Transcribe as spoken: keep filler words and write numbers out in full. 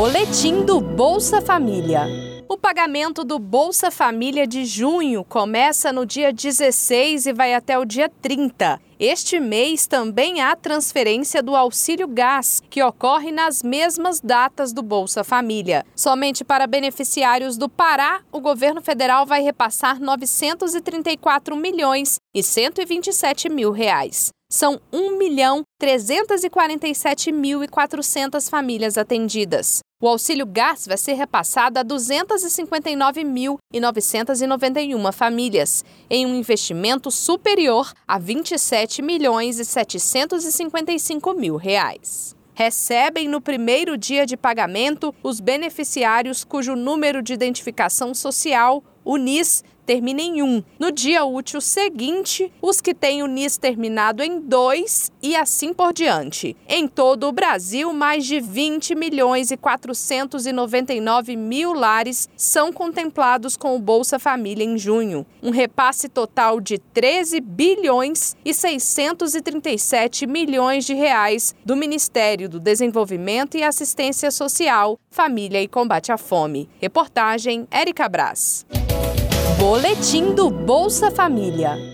Boletim do Bolsa Família. O pagamento do Bolsa Família de junho começa no dia dezesseis e vai até o dia trinta. Este mês também há transferência do Auxílio Gás, que ocorre nas mesmas datas do Bolsa Família. Somente para beneficiários do Pará, o governo federal vai repassar novecentos e trinta e quatro milhões e cento e vinte e sete mil reais. São um milhão trezentos e quarenta e sete mil e quatrocentas famílias atendidas. O Auxílio Gás vai ser repassado a duzentos e cinquenta e nove mil e novecentas e noventa e uma famílias, em um investimento superior a vinte e sete milhões e setecentos e cinquenta e cinco mil reais. Recebem no primeiro dia de pagamento os beneficiários cujo número de identificação social, o N I S, termina em um. No dia útil seguinte, os que têm o N I S terminado em dois e assim por diante. Em todo o Brasil, mais de vinte milhões e quatrocentos e noventa e nove mil lares são contemplados com o Bolsa Família em junho. Um repasse total de treze bilhões e seiscentos e trinta e sete milhões de reais do Ministério do Desenvolvimento e Assistência Social, Família e Combate à Fome. Reportagem Érica Brás. Boletim do Bolsa Família.